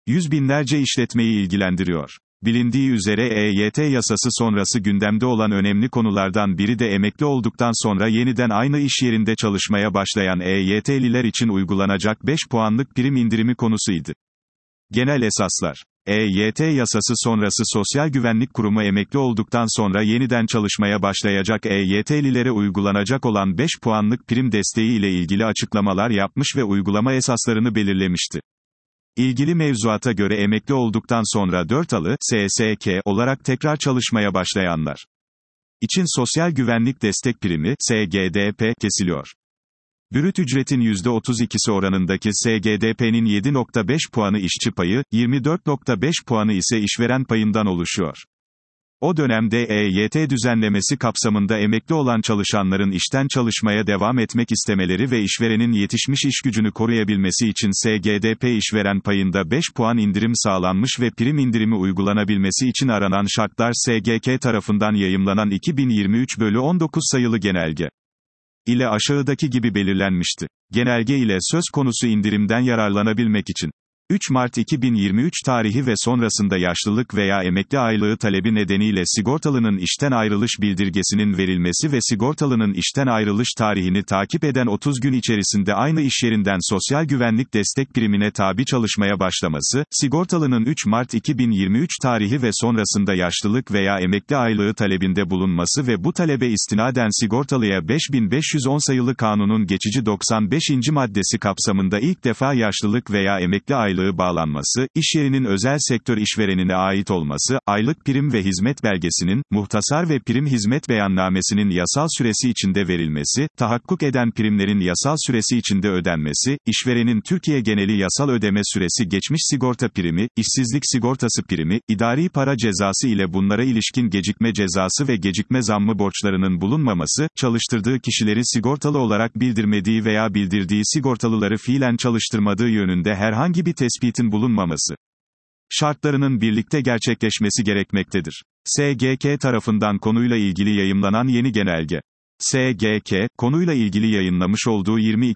yüz binlerce işletmeyi ilgilendiriyor. Bilindiği üzere EYT yasası sonrası gündemde olan önemli konulardan biri de emekli olduktan sonra yeniden aynı iş yerinde çalışmaya başlayan EYT'liler için uygulanacak 5 puanlık prim indirimi konusuydu. Genel esaslar. EYT yasası sonrası Sosyal Güvenlik Kurumu emekli olduktan sonra yeniden çalışmaya başlayacak EYT'lilere uygulanacak olan 5 puanlık prim desteği ile ilgili açıklamalar yapmış ve uygulama esaslarını belirlemişti. İlgili mevzuata göre emekli olduktan sonra 4 alı SSK olarak tekrar çalışmaya başlayanlar için Sosyal Güvenlik Destek Primi SGDP kesiliyor. Brüt ücretin %32'si oranındaki SGDP'nin 7,5 puanı işçi payı, 24,5 puanı ise işveren payından oluşuyor. O dönemde EYT düzenlemesi kapsamında emekli olan çalışanların işten çalışmaya devam etmek istemeleri ve işverenin yetişmiş işgücünü koruyabilmesi için SGDP işveren payında 5 puan indirim sağlanmış ve prim indirimi uygulanabilmesi için aranan şartlar SGK tarafından yayımlanan 2023/19 sayılı genelge ile aşağıdaki gibi belirlenmişti. Genelge ile söz konusu indirimden yararlanabilmek için 3 Mart 2023 tarihi ve sonrasında yaşlılık veya emekli aylığı talebi nedeniyle sigortalının işten ayrılış bildirgesinin verilmesi ve sigortalının işten ayrılış tarihini takip eden 30 gün içerisinde aynı iş yerinden sosyal güvenlik destek primine tabi çalışmaya başlaması, sigortalının 3 Mart 2023 tarihi ve sonrasında yaşlılık veya emekli aylığı talebinde bulunması ve bu talebe istinaden sigortalıya 5510 sayılı kanunun geçici 95. maddesi kapsamında ilk defa yaşlılık veya emekli aylığı bağlanması, iş yerinin özel sektör işverenine ait olması, aylık prim ve hizmet belgesinin, muhtasar ve prim hizmet beyannamesinin yasal süresi içinde verilmesi, tahakkuk eden primlerin yasal süresi içinde ödenmesi, işverenin Türkiye geneli yasal ödeme süresi geçmiş sigorta primi, işsizlik sigortası primi, idari para cezası ile bunlara ilişkin gecikme cezası ve gecikme zammı borçlarının bulunmaması, çalıştırdığı kişileri sigortalı olarak bildirmediği veya bildirdiği sigortalıları fiilen çalıştırmadığı yönünde herhangi bir tespitin bulunmaması şartlarının birlikte gerçekleşmesi gerekmektedir. SGK tarafından konuyla ilgili yayımlanan yeni genelge. SGK, konuyla ilgili yayınlamış olduğu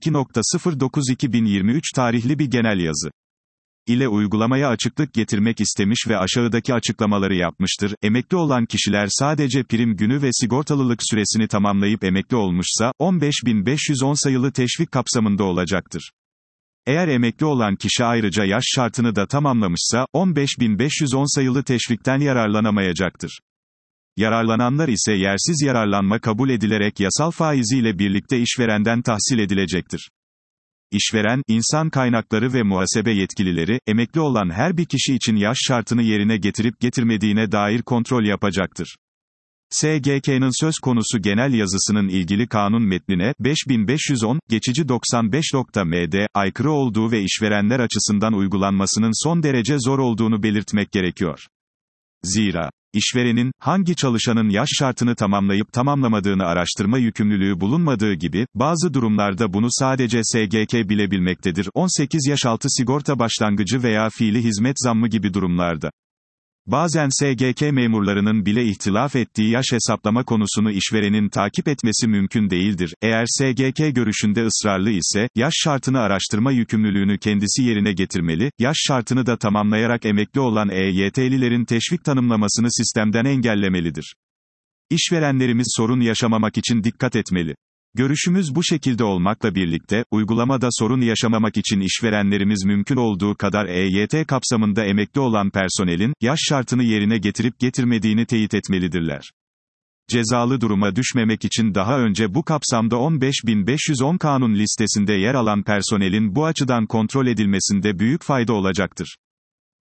22.09.2023 tarihli bir genel yazı ile uygulamaya açıklık getirmek istemiş ve aşağıdaki açıklamaları yapmıştır. Emekli olan kişiler sadece prim günü ve sigortalılık süresini tamamlayıp emekli olmuşsa, 15.510 sayılı teşvik kapsamında olacaktır. Eğer emekli olan kişi ayrıca yaş şartını da tamamlamışsa, 15.510 sayılı teşvikten yararlanamayacaktır. Yararlananlar ise yersiz yararlanma kabul edilerek yasal faiziyle birlikte işverenden tahsil edilecektir. İşveren, insan kaynakları ve muhasebe yetkilileri, emekli olan her bir kişi için yaş şartını yerine getirip getirmediğine dair kontrol yapacaktır. SGK'nın söz konusu genel yazısının ilgili kanun metnine, 5510, geçici 95.md, aykırı olduğu ve işverenler açısından uygulanmasının son derece zor olduğunu belirtmek gerekiyor. Zira, işverenin, hangi çalışanın yaş şartını tamamlayıp tamamlamadığını araştırma yükümlülüğü bulunmadığı gibi, bazı durumlarda bunu sadece SGK bilebilmektedir. 18 yaş altı sigorta başlangıcı veya fiili hizmet zammı gibi durumlarda. Bazen SGK memurlarının bile ihtilaf ettiği yaş hesaplama konusunu işverenin takip etmesi mümkün değildir. Eğer SGK görüşünde ısrarlı ise, yaş şartını araştırma yükümlülüğünü kendisi yerine getirmeli, yaş şartını da tamamlayarak emekli olan EYT'lilerin teşvik tanımlamasını sistemden engellemelidir. İşverenlerimiz sorun yaşamamak için dikkat etmeli. Görüşümüz bu şekilde olmakla birlikte, uygulamada sorun yaşamamak için işverenlerimiz mümkün olduğu kadar EYT kapsamında emekli olan personelin, yaş şartını yerine getirip getirmediğini teyit etmelidirler. Cezalı duruma düşmemek için daha önce bu kapsamda 15.510 kanun listesinde yer alan personelin bu açıdan kontrol edilmesinde büyük fayda olacaktır.